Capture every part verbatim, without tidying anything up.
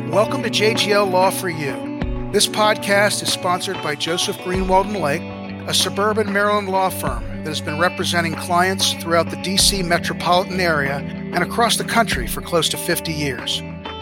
Welcome to J G L Law for You. This podcast is sponsored by Joseph Greenwald and Lake, a suburban Maryland law firm that has been representing clients throughout the D C metropolitan area and across the country for close to fifty years.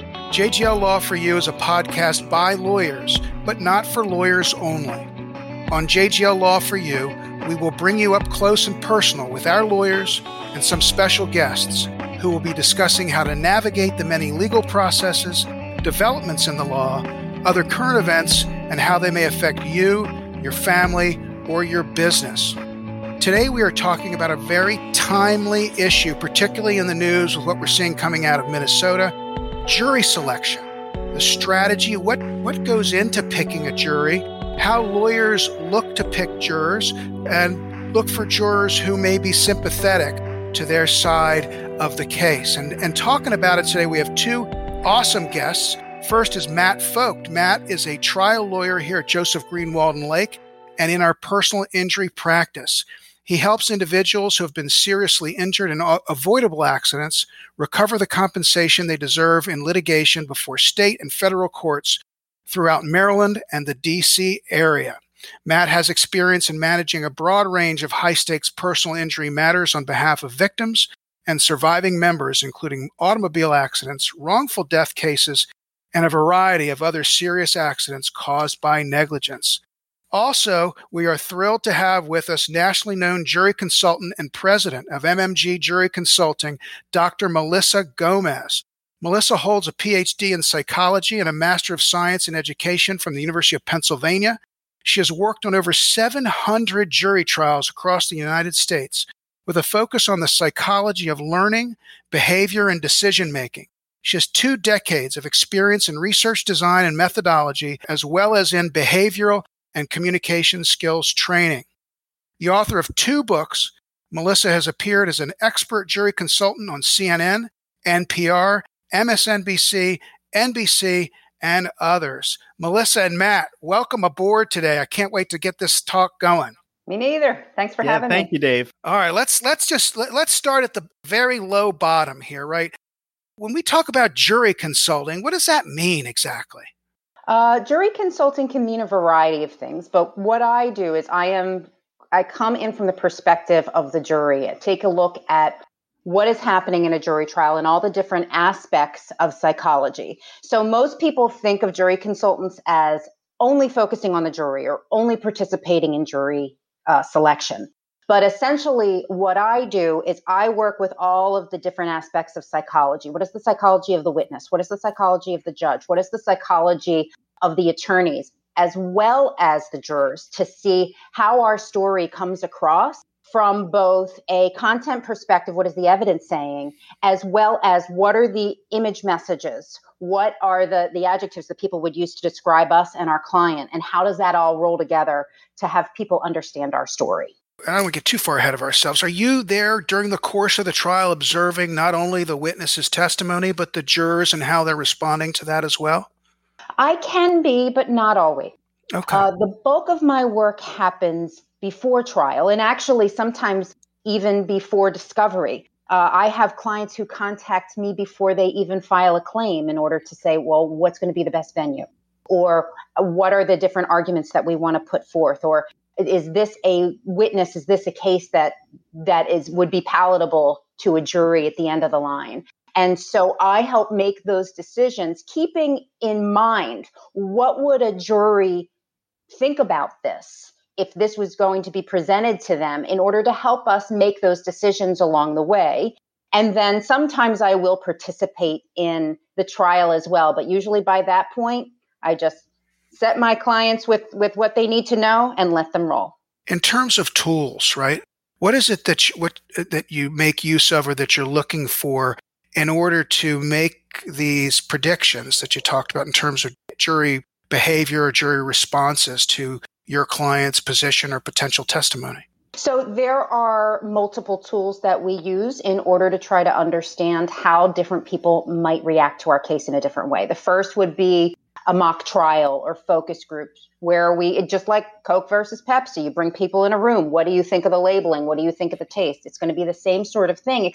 J G L Law for You is a podcast by lawyers, but not for lawyers only. On J G L Law for You, we will bring you up close and personal with our lawyers and some special guests who will be discussing how to navigate the many legal processes, developments in the law, other current events, and how they may affect you, your family, or your business. Today we are talking about a very timely issue, particularly in the news with what we're seeing coming out of Minnesota, jury selection, the strategy, what, what goes into picking a jury, how lawyers look to pick jurors, and look for jurors who may be sympathetic to their side of the case. And, and talking about it today, we have two awesome guests. First is Matt Vogt. Matt is a trial lawyer here at Joseph Greenwald and Lake and in our personal injury practice. He helps individuals who have been seriously injured in avoidable accidents recover the compensation they deserve in litigation before state and federal courts throughout Maryland and the D C area. Matt has experience in managing a broad range of high-stakes personal injury matters on behalf of victims and surviving members, including automobile accidents, wrongful death cases, and a variety of other serious accidents caused by negligence. Also, we are thrilled to have with us nationally known jury consultant and president of M M G Jury Consulting, Doctor Melissa Gomez. Melissa holds a P H D in psychology and a Master of Science in Education from the University of Pennsylvania. She has worked on over seven hundred jury trials across the United States with a focus on the psychology of learning, behavior, and decision-making. She has two decades of experience in research design and methodology, as well as in behavioral and communication skills training. The author of two books, Melissa has appeared as an expert jury consultant on C N N, N P R, M S N B C, N B C, and others. Melissa and Matt, welcome aboard today. I can't wait to get this talk going. Me neither. Thanks for yeah, having thank me. you, Dave. All right, let's let's just let, let's start at the very low bottom here, right? When we talk about jury consulting, what does that mean exactly? Uh, jury consulting can mean a variety of things, but what I do is I am I come in from the perspective of the jury. I take a look at what is happening in a jury trial and all the different aspects of psychology. So most people think of jury consultants as only focusing on the jury or only participating in jury uh, selection. But essentially what I do is I work with all of the different aspects of psychology. What is the psychology of the witness? What is the psychology of the judge? What is the psychology of the attorneys, as well as the jurors, to see how our story comes across from both a content perspective, what is the evidence saying, as well as what are the image messages, what are the, the adjectives that people would use to describe us and our client, and how does that all roll together to have people understand our story. I don't want to get too far ahead of ourselves. Are you there during the course of the trial observing not only the witness's testimony, but the jurors and how they're responding to that as well? I can be, but not always. Okay. Uh, the bulk of my work happens before trial, and actually sometimes even before discovery. Uh, I have clients who contact me before they even file a claim in order to say, well, what's going to be the best venue? Or what are the different arguments that we want to put forth? Or is this a witness? Is this a case that that is would be palatable to a jury at the end of the line? And so I help make those decisions, keeping in mind, what would a jury think about this if this was going to be presented to them, in order to help us make those decisions along the way. And then sometimes I will participate in the trial as well. But usually by that point, I just set my clients with, with what they need to know and let them roll. In terms of tools, right? What is it that you, what, that you make use of or that you're looking for in order to make these predictions that you talked about in terms of jury behavior or jury responses to your client's position or potential testimony? So there are multiple tools that we use in order to try to understand how different people might react to our case in a different way. The first would be a mock trial or focus groups where we, just like Coke versus Pepsi, you bring people in a room. What do you think of the labeling? What do you think of the taste? It's going to be the same sort of thing, except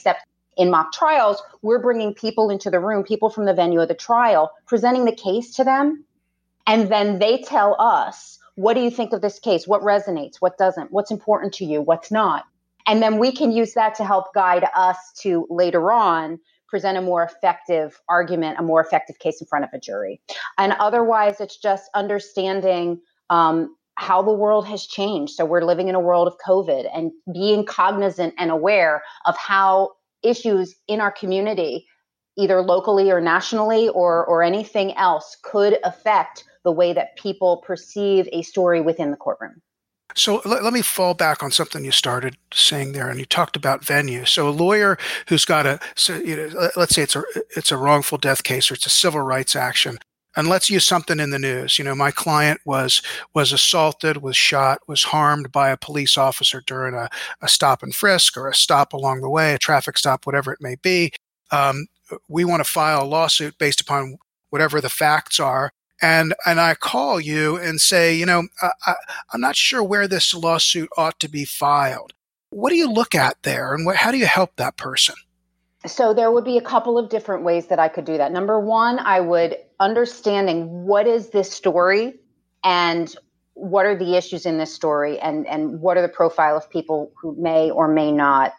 In mock trials, we're bringing people into the room, people from the venue of the trial, presenting the case to them. And then they tell us, what do you think of this case? What resonates? What doesn't? What's important to you? What's not? And then we can use that to help guide us to later on present a more effective argument, a more effective case in front of a jury. And otherwise, it's just understanding um, how the world has changed. So we're living in a world of COVID and being cognizant and aware of how issues in our community, either locally or nationally or, or anything else, could affect the way that people perceive a story within the courtroom. So let, let me fall back on something you started saying there, and you talked about venue. So a lawyer who's got a, so, you know, let's say it's a it's a wrongful death case or it's a civil rights action, and let's use something in the news. You know, my client was was assaulted, was shot, was harmed by a police officer during a, a stop and frisk or a stop along the way, a traffic stop, whatever it may be. Um, we want to file a lawsuit based upon whatever the facts are. And and I call you and say, you know, I, I, I'm not sure where this lawsuit ought to be filed. What do you look at there, and what, how do you help that person? So there would be a couple of different ways that I could do that. Number one, I would understanding what is this story and what are the issues in this story, and, and what are the profile of people who may or may not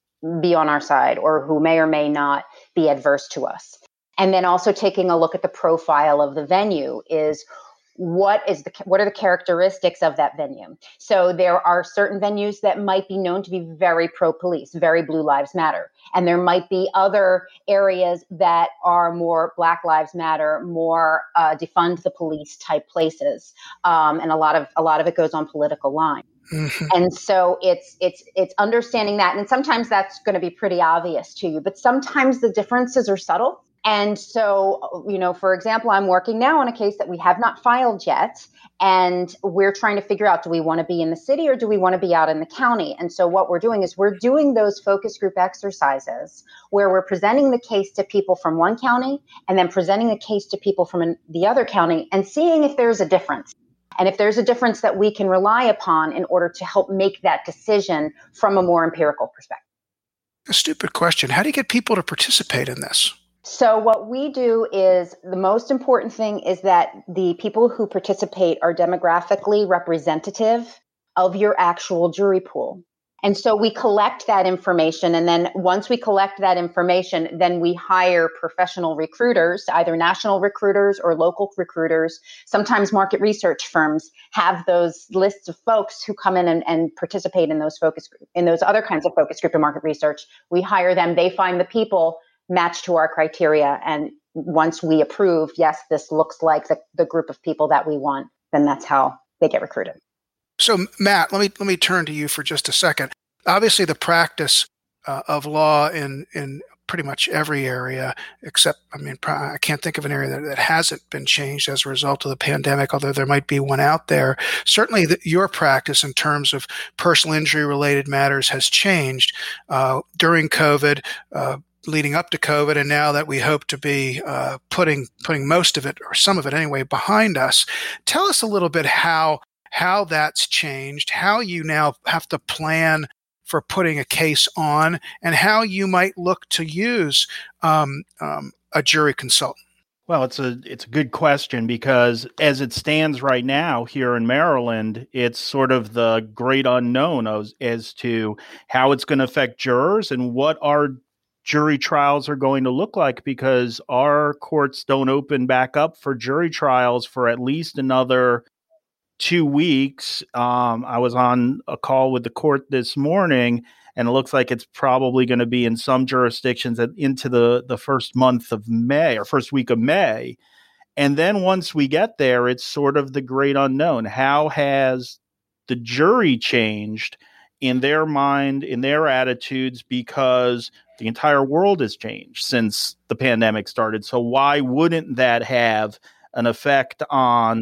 be on our side or who may or may not be adverse to us. And then also taking a look at the profile of the venue is what is the what are the characteristics of that venue? So there are certain venues that might be known to be very pro-police, very Blue Lives Matter. And there might be other areas that are more Black Lives Matter, more uh, defund the police type places. Um, and a lot of a lot of it goes on political lines. Mm-hmm. And so it's it's it's understanding that. And sometimes that's going to be pretty obvious to you, but sometimes the differences are subtle. And so, you know, for example, I'm working now on a case that we have not filed yet, and we're trying to figure out, do we want to be in the city or do we want to be out in the county? And so what we're doing is we're doing those focus group exercises where we're presenting the case to people from one county and then presenting the case to people from an, the other county and seeing if there's a difference. And if there's a difference that we can rely upon in order to help make that decision from a more empirical perspective. A stupid question. How do you get people to participate in this? So what we do is the most important thing is that the people who participate are demographically representative of your actual jury pool. And so we collect that information. And then once we collect that information, then we hire professional recruiters, either national recruiters or local recruiters. Sometimes market research firms have those lists of folks who come in and, and participate in those focus group, in those other kinds of focus group and market research. We hire them. They find the people match to our criteria. And once we approve, yes, this looks like the, the group of people that we want, then that's how they get recruited. So Matt, let me let me turn to you for just a second. Obviously, the practice uh, of law in in pretty much every area, except, I mean, I can't think of an area that, that hasn't been changed as a result of the pandemic, although there might be one out there. Certainly, the, your practice in terms of personal injury-related matters has changed uh, during COVID, uh, leading up to COVID, and now that we hope to be uh, putting putting most of it, or some of it anyway, behind us. Tell us a little bit how how that's changed, how you now have to plan for putting a case on, and how you might look to use um, um, a jury consultant. Well, it's a it's a good question, because as it stands right now here in Maryland, it's sort of the great unknown as, as to how it's going to affect jurors and what our jury trials are going to look like, because our courts don't open back up for jury trials for at least another two weeks. Um, I was on a call with the court this morning, and it looks like it's probably going to be in some jurisdictions into the, the first month of May or first week of May. And then once we get there, it's sort of the great unknown. How has the jury changed in their mind, in their attitudes, because the entire world has changed since the pandemic started? So why wouldn't that have an effect on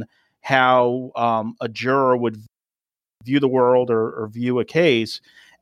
how um, a juror would view the world or, or view a case?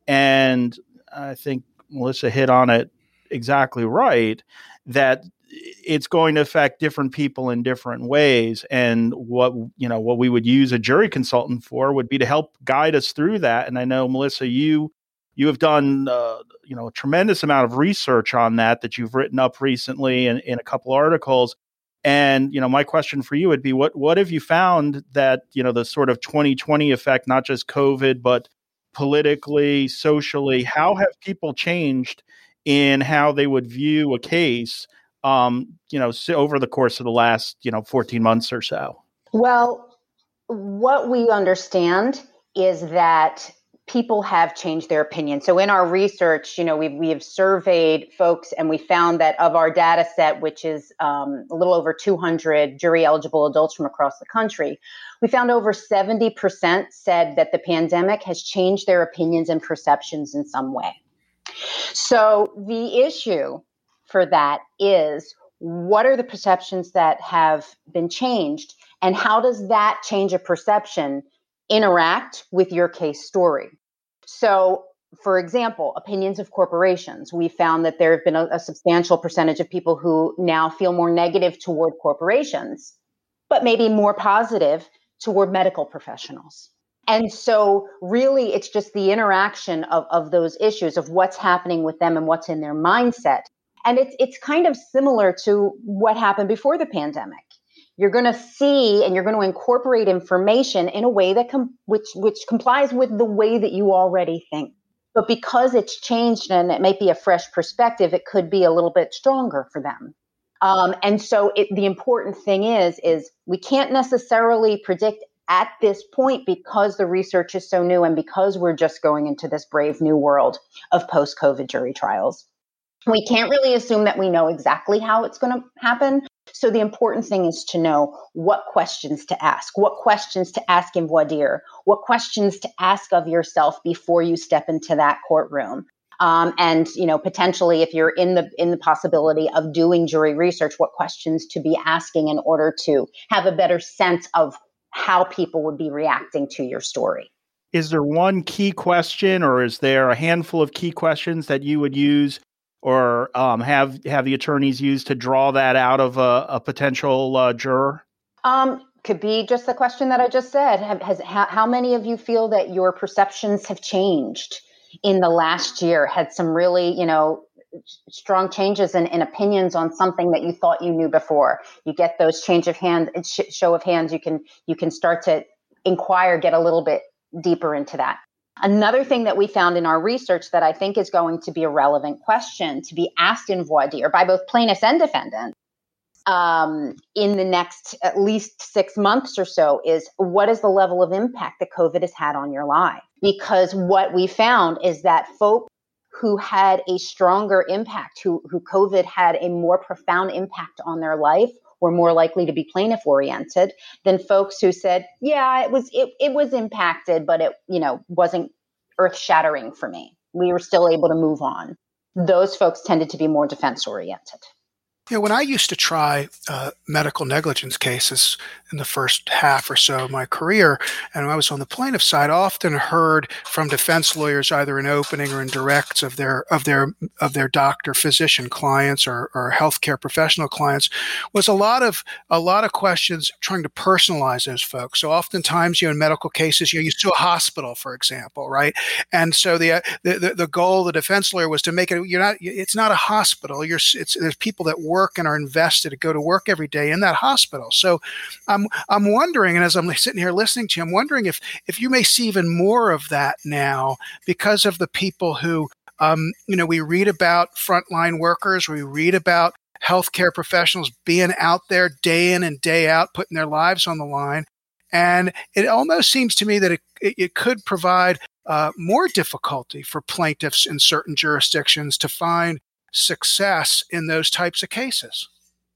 And I think Melissa hit on it exactly right, that it's going to affect different people in different ways. And what, you know, what we would use a jury consultant for would be to help guide us through that. And I know, Melissa, you you have done, uh, you know, a tremendous amount of research on that that you've written up recently in, in a couple articles. And, you know, my question for you would be, what what have you found that, you know, the sort of twenty twenty effect, not just COVID, but politically, socially, how have people changed in how they would view a case, um, you know, so over the course of the last, you know, fourteen months or so? Well, what we understand is that people have changed their opinion. So in our research, you know, we we have surveyed folks, and we found that of our data set, which is um, a little over two hundred jury eligible adults from across the country, we found over seventy percent said that the pandemic has changed their opinions and perceptions in some way. So the issue for that is, what are the perceptions that have been changed, and how does that change of perception interact with your case story? So, for example, opinions of corporations. We found that there have been a, a substantial percentage of people who now feel more negative toward corporations, but maybe more positive toward medical professionals. And so really, it's just the interaction of, of those issues, of what's happening with them and what's in their mindset. And it's it's kind of similar to what happened before the pandemic. You're going to see and you're going to incorporate information in a way that com- which which complies with the way that you already think. But because it's changed and it might be a fresh perspective, it could be a little bit stronger for them. Um, and so it, the important thing is, is we can't necessarily predict at this point, because the research is so new and because we're just going into this brave new world of post-COVID jury trials. We can't really assume that we know exactly how it's going to happen. So the important thing is to know what questions to ask, what questions to ask in voir dire, what questions to ask of yourself before you step into that courtroom. Um, and, you know, potentially if you're in the in the possibility of doing jury research, what questions to be asking in order to have a better sense of how people would be reacting to your story. Is there one key question, or is there a handful of key questions that you would use or um, have have the attorneys use to draw that out of a, a potential uh, juror? Um, could be just the question that I just said. Have, has how, how many of you feel that your perceptions have changed in the last year? Had some really, you know, strong changes in, in opinions on something that you thought you knew before. You get those change of hand, sh- show of hands. You can you can start to inquire, get a little bit deeper into that. Another thing that we found in our research that I think is going to be a relevant question to be asked in voir dire by both plaintiffs and defendants um, in the next at least six months or so is, what is the level of impact that COVID has had on your life? Because what we found is that folks who had a stronger impact, who, who COVID had a more profound impact on their life, were more likely to be plaintiff oriented than folks who said, yeah, it was, it, it was impacted, but it, you know, wasn't earth shattering for me. We were still able to move on. Those folks tended to be more defense oriented. Yeah, when I used to try uh, medical negligence cases in the first half or so of my career, and I was on the plaintiff side, I often heard from defense lawyers, either in opening or in directs of their of their of their doctor, physician clients or, or healthcare professional clients, was a lot of a lot of questions trying to personalize those folks. So oftentimes, you know, in medical cases, you know, you sue a hospital, for example, right? And so the the the, the goal of the defense lawyer was to make it. You're not. It's not a hospital. You're. It's there's people that work work and are invested to go to work every day in that hospital. So I'm I'm wondering, and as I'm sitting here listening to you, I'm wondering if if you may see even more of that now because of the people who, um, you know, we read about frontline workers, we read about healthcare professionals being out there day in and day out, putting their lives on the line. And it almost seems to me that it, it, it could provide uh, more difficulty for plaintiffs in certain jurisdictions to find success in those types of cases.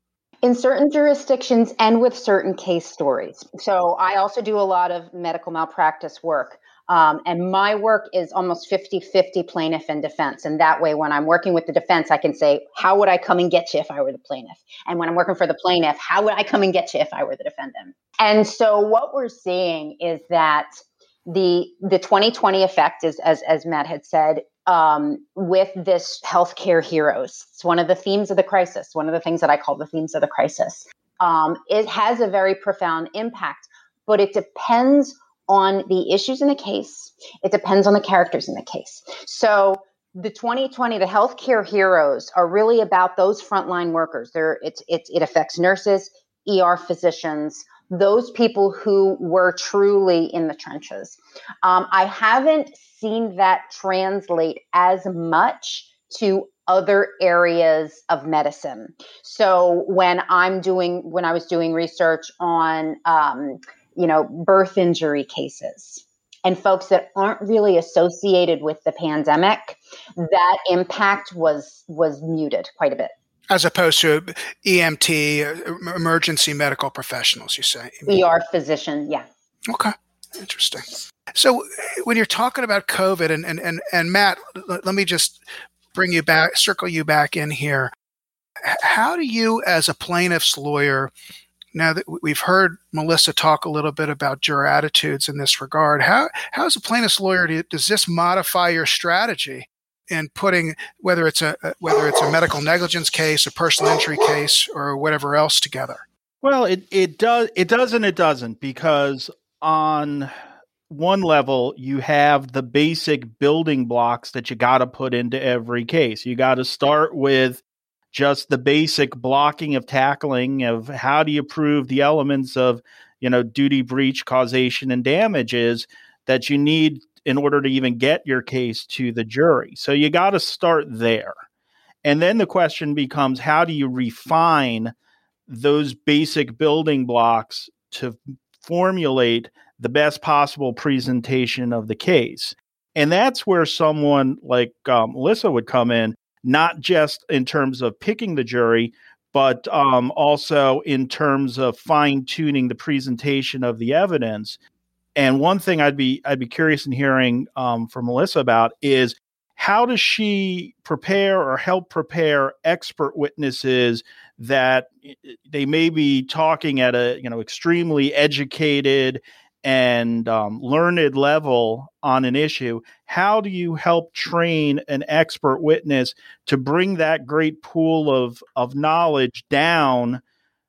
In certain jurisdictions and with certain case stories. So I also do a lot of medical malpractice work. Um, and my work is almost fifty-fifty plaintiff and defense. And that way, when I'm working with the defense, I can say, how would I come and get you if I were the plaintiff? And when I'm working for the plaintiff, how would I come and get you if I were the defendant? And so what we're seeing is that the the twenty twenty effect is, as, as Matt had said, um, with this healthcare heroes. It's one of the themes of the crisis, one of the things that I call the themes of the crisis. Um, it has a very profound impact, but it depends on the issues in the case. It depends on the characters in the case. So the twenty twenty, the healthcare heroes are really about those frontline workers. They're, it's, it's, it affects nurses, E R physicians, those people who were truly in the trenches. Um, I haven't seen that translate as much to other areas of medicine. So when I'm doing, when I was doing research on, um, you know, birth injury cases and folks that aren't really associated with the pandemic, that impact was, was muted quite a bit. As opposed to E M T, emergency medical professionals, you say? E R physician, yeah. Okay, interesting. So when you're talking about COVID, and and and, and Matt, let me just bring you back, circle you back in here. How do you, as a plaintiff's lawyer, now that we've heard Melissa talk a little bit about juror attitudes in this regard, how how as a plaintiff's lawyer do, does this modify your strategy in putting, whether it's a whether it's a medical negligence case, a personal injury case, or whatever else together? Well, it it does it does and it doesn't, because on one level, you have the basic building blocks that you got to put into every case. You got to start with just the basic blocking of tackling of how do you prove the elements of, you know, duty, breach, causation, and damages that you need in order to even get your case to the jury. So you got to start there. And then the question becomes, how do you refine those basic building blocks to formulate the best possible presentation of the case? And that's where someone like um, Melissa would come in, not just in terms of picking the jury, but um, also in terms of fine-tuning the presentation of the evidence. And one thing I'd be I'd be curious in hearing um, from Melissa about is, how does she prepare or help prepare expert witnesses that they may be talking at a, you know, extremely educated and um, learned level on an issue? How do you help train an expert witness to bring that great pool of, of knowledge down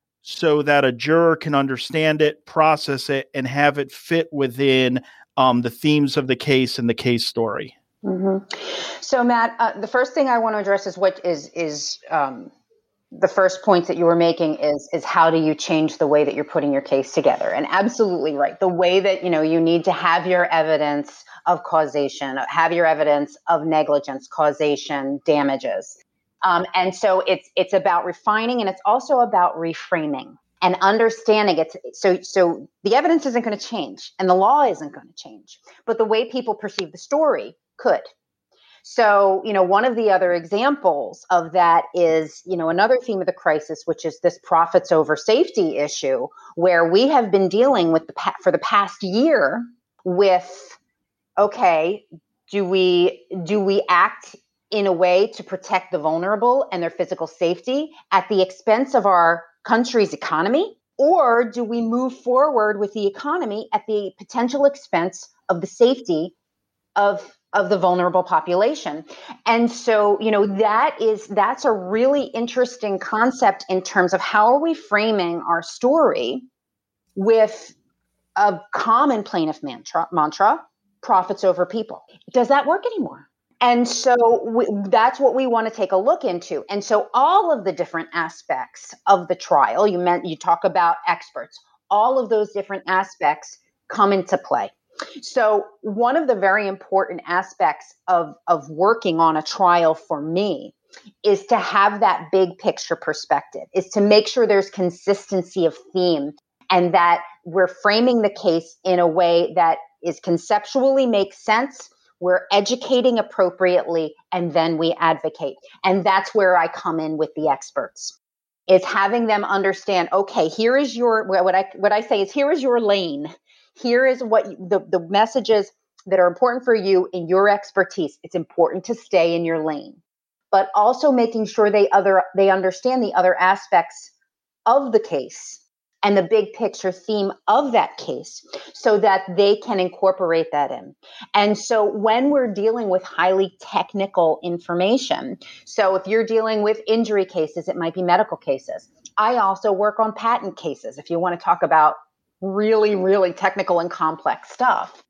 so that a juror can understand it, process it, and have it fit within um, the themes of the case and the case story? Mm-hmm. So, Matt, uh, the first thing I want to address is what is is um, the first point that you were making is is how do you change the way that you're putting your case together? And absolutely right. The way that, you know, you need to have your evidence of causation, have your evidence of negligence, causation, damages. Um, and so it's it's about refining, and it's also about reframing and understanding it. So so the evidence isn't going to change and the law isn't going to change, but the way people perceive the story could. So, you know, one of the other examples of that is, you know, another theme of the crisis, which is this profits over safety issue, where we have been dealing with the pa- for the past year with, okay, do we do we act in a way to protect the vulnerable and their physical safety at the expense of our country's economy? Or do we move forward with the economy at the potential expense of the safety of of the vulnerable population? And so, you know, that is, that's a really interesting concept in terms of how are we framing our story with a common plaintiff mantra, mantra profits over people. Does that work anymore? And so we, that's what we want to take a look into. And so all of the different aspects of the trial, you meant, you talk about experts, all of those different aspects come into play. So one of the very important aspects of, of working on a trial for me is to have that big picture perspective, is to make sure there's consistency of theme and that we're framing the case in a way that is conceptually makes sense, we're educating appropriately, and then we advocate. And that's where I come in with the experts, is having them understand, okay, here is your, what I, what I say is, here is your lane. Here is what you, the, the messages that are important for you in your expertise. It's important to stay in your lane, but also making sure they other they understand the other aspects of the case and the big picture theme of that case so that they can incorporate that in. And so when we're dealing with highly technical information, so if you're dealing with injury cases, it might be medical cases. I also work on patent cases. If you want to talk about really, really technical and complex stuff.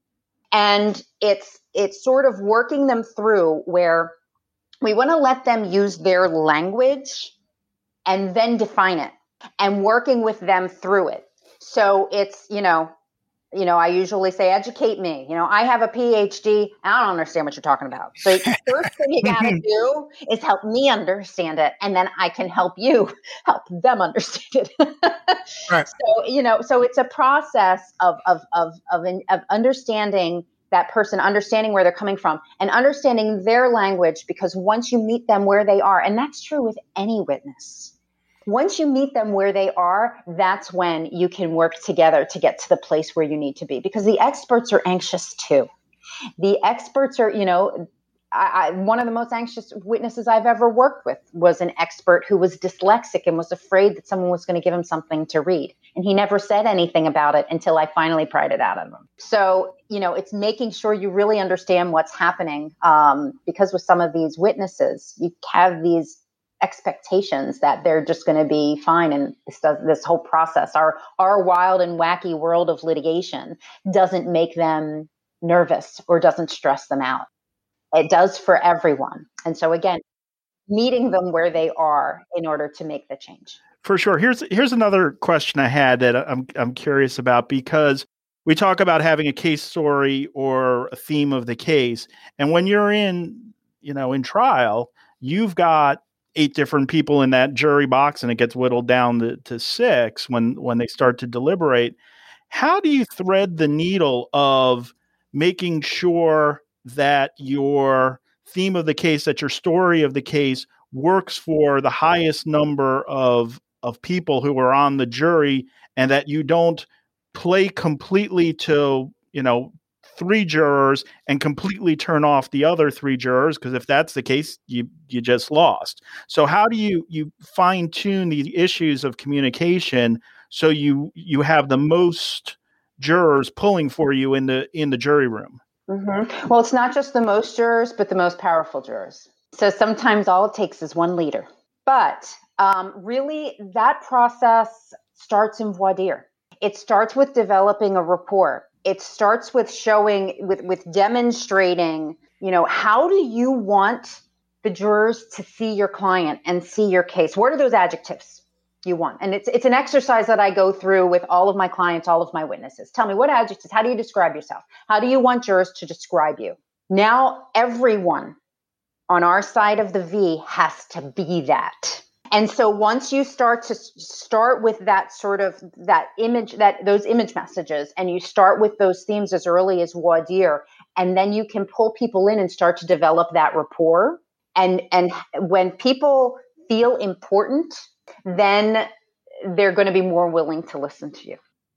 And it's it's sort of working them through where we want to let them use their language and then define it and working with them through it. So it's, you know, you know, I usually say, educate me. You know, I have a P H D. I don't understand what you're talking about. So the first thing you got to do is help me understand it. And then I can help you help them understand it. Right. So, you know, so it's a process of, of, of, of, of understanding that person, understanding where they're coming from and understanding their language, because once you meet them where they are, and that's true with any witness, once you meet them where they are, that's when you can work together to get to the place where you need to be, because the experts are anxious too. The experts are, you know, I, I, one of the most anxious witnesses I've ever worked with was an expert who was dyslexic and was afraid that someone was going to give him something to read. And he never said anything about it until I finally pried it out of him. So, you know, it's making sure you really understand what's happening, um, because with some of these witnesses, you have these expectations that they're just going to be fine. And this does, this whole process, our, our wild and wacky world of litigation doesn't make them nervous or doesn't stress them out. It does for everyone. And so again, meeting them where they are in order to make the change. For sure. Here's, here's another question I had that I'm, I'm curious about, because we talk about having a case story or a theme of the case. And when you're in, you know, in trial, you've got eight different people in that jury box and it gets whittled down to, to six when, when they start to deliberate. How do you thread the needle of making sure that your theme of the case, that your story of the case works for the highest number of, of people who are on the jury, and that you don't play completely to, you know, three jurors and completely turn off the other three jurors? Because if that's the case, you you just lost. So how do you you fine tune the issues of communication so you you have the most jurors pulling for you in the in the jury room? Mm-hmm. Well, it's not just the most jurors, but the most powerful jurors. So sometimes all it takes is one leader. But um, really, that process starts in voir dire. It starts with developing a rapport. It starts with showing, with, with demonstrating, you know, how do you want the jurors to see your client and see your case? What are those adjectives you want? And it's it's an exercise that I go through with all of my clients, all of my witnesses. Tell me, what adjectives, how do you describe yourself? How do you want jurors to describe you? Now, everyone on our side of the V has to be that. And so once you start to start with that sort of that image, that those image messages, and you start with those themes as early as voir dire, and then you can pull people in and start to develop that rapport. And, and when people feel important, then they're going to be more willing to listen to you.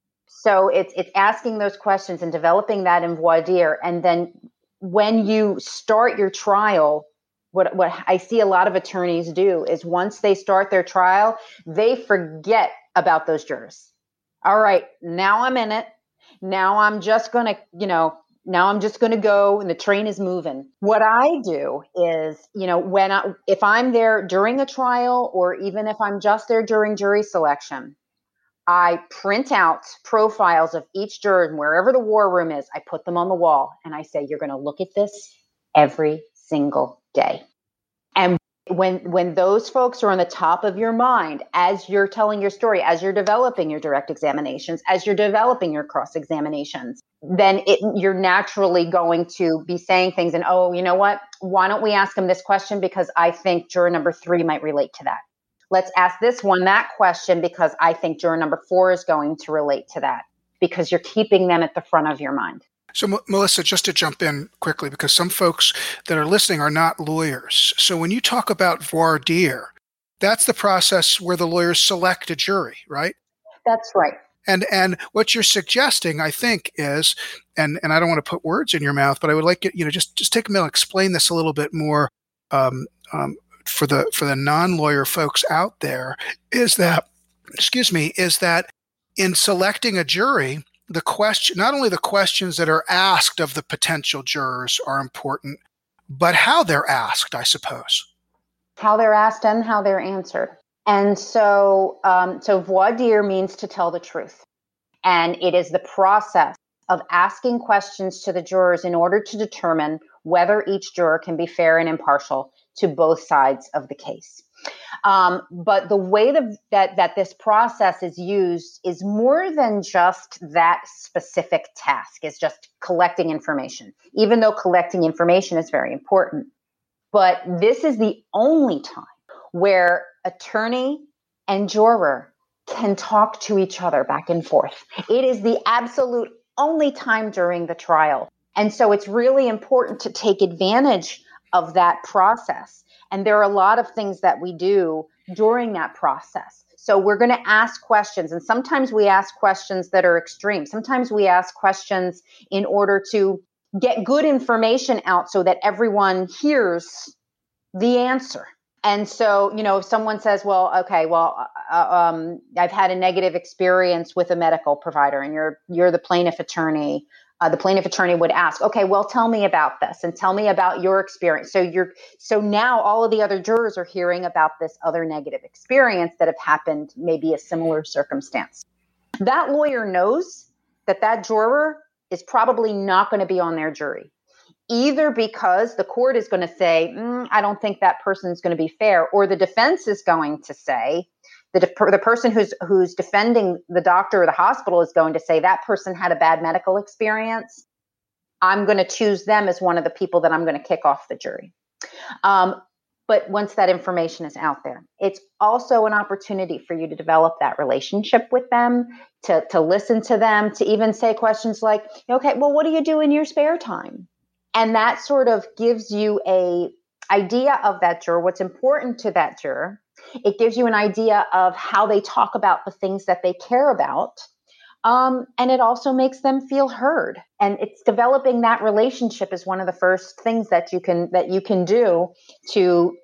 So it's, it's asking those questions and developing that in voir dire. And then when you start your trial, What what I see a lot of attorneys do is once they start their trial, they forget about those jurors. All right, now I'm in it. Now I'm just going to, you know, now I'm just going to go and the train is moving. What I do is, you know, when I, if I'm there during a trial or even if I'm just there during jury selection, I print out profiles of each juror and wherever the war room is, I put them on the wall and I say, you're going to look at this every single day. And when when those folks are on the top of your mind, as you're telling your story, as you're developing your direct examinations, as you're developing your cross examinations, then it, you're naturally going to be saying things and, oh, you know what? Why don't we ask them this question? Because I think juror number three might relate to that. Let's ask this one that question because I think juror number four is going to relate to that, because you're keeping them at the front of your mind. So, M- Melissa, just to jump in quickly, because some folks that are listening are not lawyers. So when you talk about voir dire, that's the process where the lawyers select a jury, right? That's right. And and what you're suggesting, I think, is, and, and I don't want to put words in your mouth, but I would like you, you know, just, just take a minute, explain this a little bit more um, um, for the for the non-lawyer folks out there, is that, excuse me, is that in selecting a jury, the question, not only the questions that are asked of the potential jurors are important, but how they're asked, I suppose. How they're asked and how they're answered. And so, um, so voir dire means to tell the truth. And it is the process of asking questions to the jurors in order to determine whether each juror can be fair and impartial to both sides of the case. Um, but the way that, that that this process is used is more than just that specific task. It's just collecting information, even though collecting information is very important. But this is the only time where attorney and juror can talk to each other back and forth. It is the absolute only time during the trial. And so it's really important to take advantage of that process. And there are a lot of things that we do during that process. So we're going to ask questions, and sometimes we ask questions that are extreme. Sometimes we ask questions in order to get good information out so that everyone hears the answer. And so, you know, if someone says, well, okay, well, uh, um, I've had a negative experience with a medical provider, and you're you're the plaintiff attorney, uh, the plaintiff attorney would ask, okay, well, tell me about this and tell me about your experience. So you're so now all of the other jurors are hearing about this other negative experience that have happened, maybe a similar circumstance. That lawyer knows that that juror is probably not going to be on their jury, either because the court is going to say, mm, I don't think that person is going to be fair, or the defense is going to say, the, de- the person who's who's defending the doctor or the hospital is going to say, that person had a bad medical experience. I'm going to choose them as one of the people that I'm going to kick off the jury. Um, but once that information is out there, it's also an opportunity for you to develop that relationship with them, to, to listen to them, to even say questions like, okay, well, what do you do in your spare time? And that sort of gives you a idea of that juror, what's important to that juror. It gives you an idea of how they talk about the things that they care about. Um, and it also makes them feel heard. And it's developing that relationship is one of the first things that you can that you can do to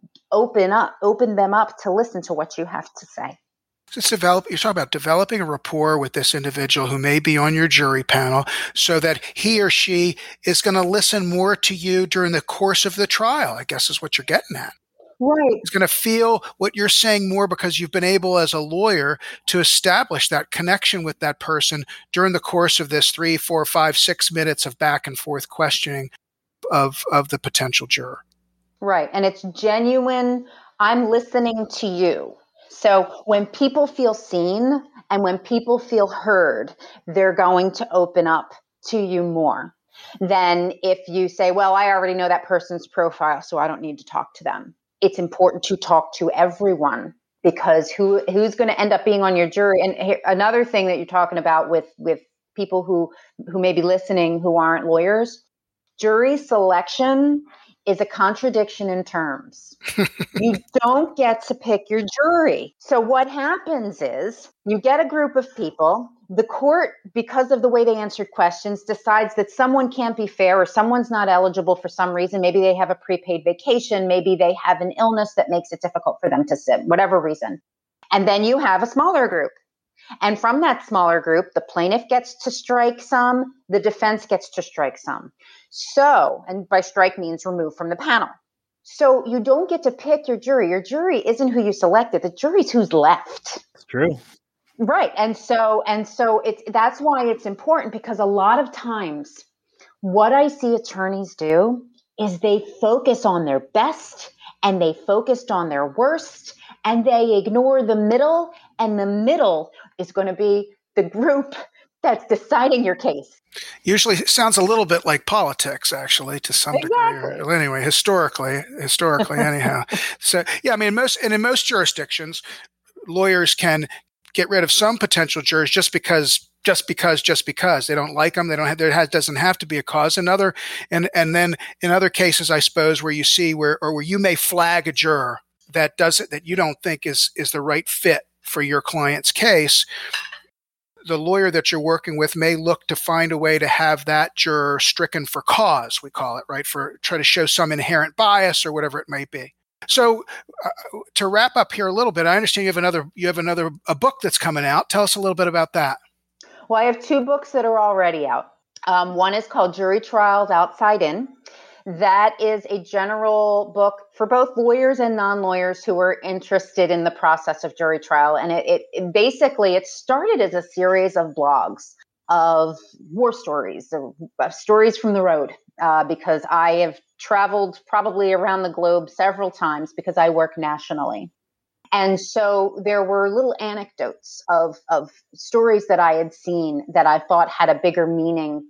open up, open them up to listen to what you have to say. Just develop, you're talking about developing a rapport with this individual who may be on your jury panel so that he or she is going to listen more to you during the course of the trial, I guess is what you're getting at. Right. He's going to feel what you're saying more because you've been able as a lawyer to establish that connection with that person during the course of this three, four, five, six minutes of back and forth questioning of, of the potential juror. Right. And it's genuine. I'm listening to you. So when people feel seen and when people feel heard, they're going to open up to you more than if you say, well, I already know that person's profile, so I don't need to talk to them. It's important to talk to everyone because who who's going to end up being on your jury? And here, another thing that you're talking about with, with people who, who may be listening who aren't lawyers, jury selection is a contradiction in terms. You don't get to pick your jury. So what happens is you get a group of people. The court, because of the way they answered questions, decides that someone can't be fair or someone's not eligible for some reason. Maybe they have a prepaid vacation. Maybe they have an illness that makes it difficult for them to sit, whatever reason. And then you have a smaller group. And from that smaller group, the plaintiff gets to strike some, the defense gets to strike some. So, and by strike means remove from the panel. So you don't get to pick your jury. Your jury isn't who you selected. The jury's who's left. It's true. Right. And so, and so it's, that's why it's important, because a lot of times what I see attorneys do is they focus on their best and they focused on their worst and they ignore the middle, and the middle is going to be the group that's deciding your case. Usually it sounds a little bit like politics, actually, to some exactly. degree. Anyway, historically, historically, anyhow. So, yeah, I mean, most and in most jurisdictions, lawyers can get rid of some potential jurors just because, just because, just because they don't like them. They don't have. There has, doesn't have to be a cause. Another, and and then in other cases, I suppose, where you see where or where you may flag a juror that does it that you don't think is is the right fit for your client's case. The lawyer that you're working with may look to find a way to have that juror stricken for cause, we call it, right? For try to show some inherent bias or whatever it may be. So uh, to wrap up here a little bit, I understand you have another, you have another, a book that's coming out. Tell us a little bit about that. Well, I have two books that are already out. Um, one is called Jury Trials Outside In. That is a general book for both lawyers and non-lawyers who are interested in the process of jury trial. And it, it, it basically, it started as a series of blogs of war stories, of, of stories from the road, uh, because I have traveled probably around the globe several times because I work nationally. And so there were little anecdotes of, of stories that I had seen that I thought had a bigger meaning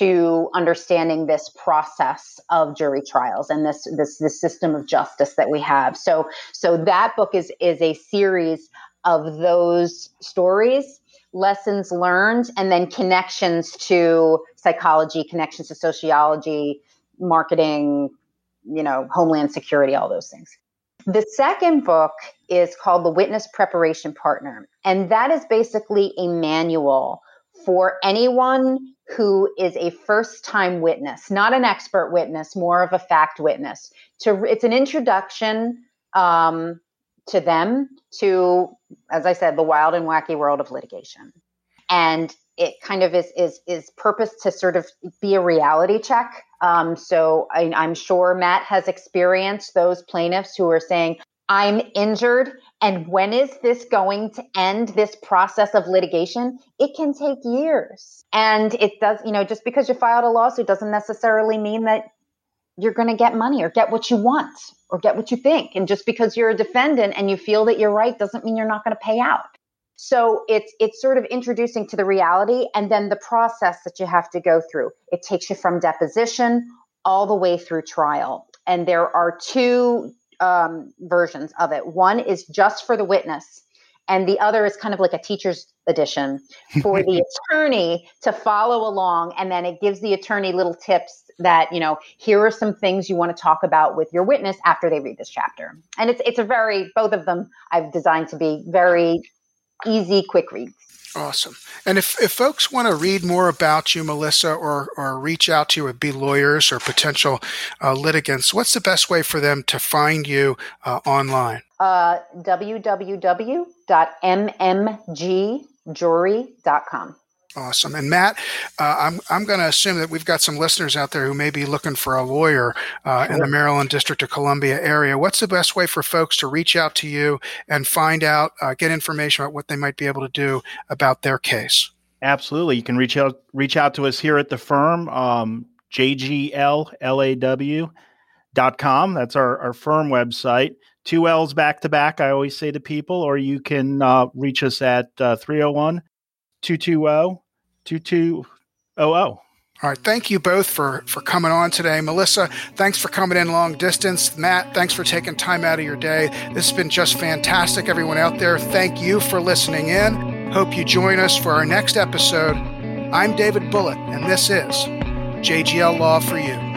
to understanding this process of jury trials and this, this, this system of justice that we have. So, so that book is, is a series of those stories, lessons learned, and then connections to psychology, connections to sociology, marketing, you know, homeland security, all those things. The second book is called The Witness Preparation Partner. And that is basically a manual for anyone who is a first-time witness, not an expert witness, more of a fact witness. To, it's an introduction um, to them to, as I said, the wild and wacky world of litigation. And it kind of is is is purposed to sort of be a reality check. Um, so I, I'm sure Matt has experienced those plaintiffs who are saying, I'm injured, and when is this going to end, this process of litigation? It can take years. And it does, you know, just because you filed a lawsuit doesn't necessarily mean that you're going to get money or get what you want or get what you think. And just because you're a defendant and you feel that you're right doesn't mean you're not going to pay out. So it's it's sort of introducing to the reality and then the process that you have to go through. It takes you from deposition all the way through trial. And there are two um, versions of it. One is just for the witness, and the other is kind of like a teacher's edition for the attorney to follow along. And then it gives the attorney little tips that, you know, here are some things you want to talk about with your witness after they read this chapter. And it's it's a very, both of them I've designed to be very easy, quick reads. Awesome. And if, if folks want to read more about you, Melissa, or or reach out to you, would be lawyers or potential uh, litigants, what's the best way for them to find you uh, online? Uh, w w w dot m m g jury dot com. Awesome. And Matt, uh, I'm I'm going to assume that we've got some listeners out there who may be looking for a lawyer uh, sure. in the Maryland District of Columbia area. What's the best way for folks to reach out to you and find out, uh, get information about what they might be able to do about their case? Absolutely. You can reach out reach out to us here at the firm, um, j g l law dot com. That's our, our firm website. Two L's back to back, I always say to people, or you can uh, reach us at uh, three oh one, two two zero, two two zero zero. All right. Thank you both for, for coming on today. Melissa, thanks for coming in long distance. Matt, thanks for taking time out of your day. This has been just fantastic. Everyone out there, thank you for listening in. Hope you join us for our next episode. I'm David Bullitt, and this is J G L Law for You.